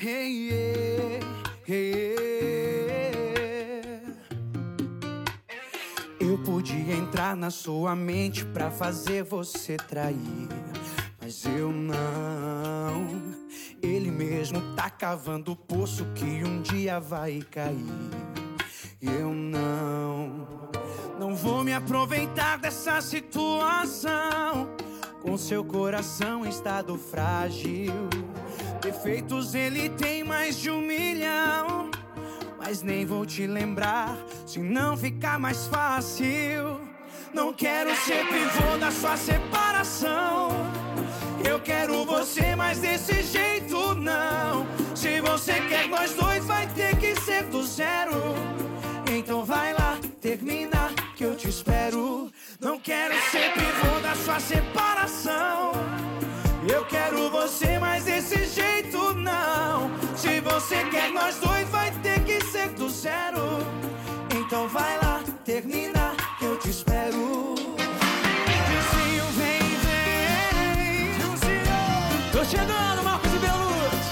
Hey, yeah, hey, yeah. Eu podia entrar na sua mente pra fazer você trair, mas eu não. Ele mesmo tá cavando o poço que um dia vai cair. Eu não vou me aproveitar dessa situação, com seu coração em estado frágil. Defeitos ele tem mais de 1 milhão, mas nem vou te lembrar, se não ficar mais fácil. Não quero ser pivô da sua separação. Eu quero você, mas desse jeito não. Se você quer nós dois, vai ter que ser do zero. Então vai lá, termina, que eu te espero. Não quero ser pivô da sua separação. Eu quero você, mas desse jeito não. Se você quer nós dois, vai ter que ser do zero. Então vai lá, termina, que eu te espero. Vizinho, vem, vem. Tô chegando, Marcos e Beluz.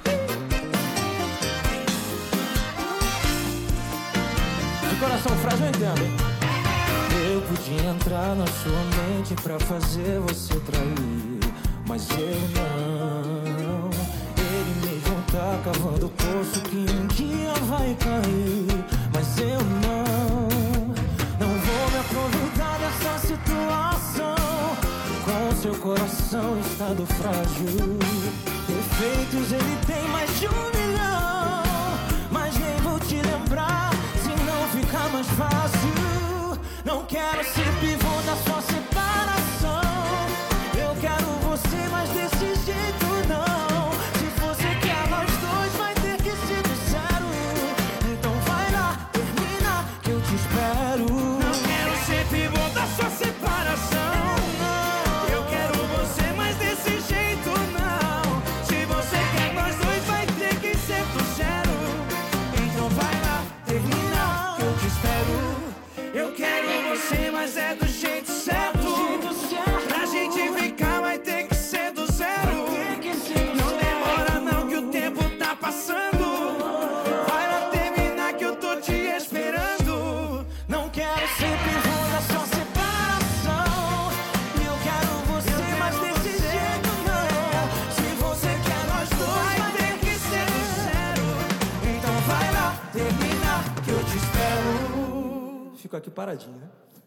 De coração frágil, eu entendo, hein? Eu podia entrar na sua mente pra fazer você trair, mas eu não. Ele mesmo tá cavando o poço que um dia vai cair, mas eu não. Não vou me aproveitar dessa situação, com seu coração em estado frágil. Defeitos ele tem mais de 1 milhão, mas nem vou te lembrar, se não ficar mais fácil. Não quero ser pivô da sua separação. Eu quero você, mas desse jeito não. Se você quer nós dois, vai ter que ser do zero. Então vai lá, termina, que eu te espero. Não quero ser pivô da sua separação. Eu quero você, mas desse jeito não. Se você quer nós dois, vai ter que ser do zero. Então vai lá, termina, que eu te espero. Eu quero você, mas é do jeito certo. Pra gente ficar vai ter que ser do zero. Não demora não, que o tempo tá passando. Vai lá terminar, que eu tô te esperando. Não quero ser pivô da sua separação. Eu quero você, mas desse jeito não. Se você quer nós dois, vai ter que ser do zero. Então vai lá terminar, que eu te espero. Fico aqui paradinho, né?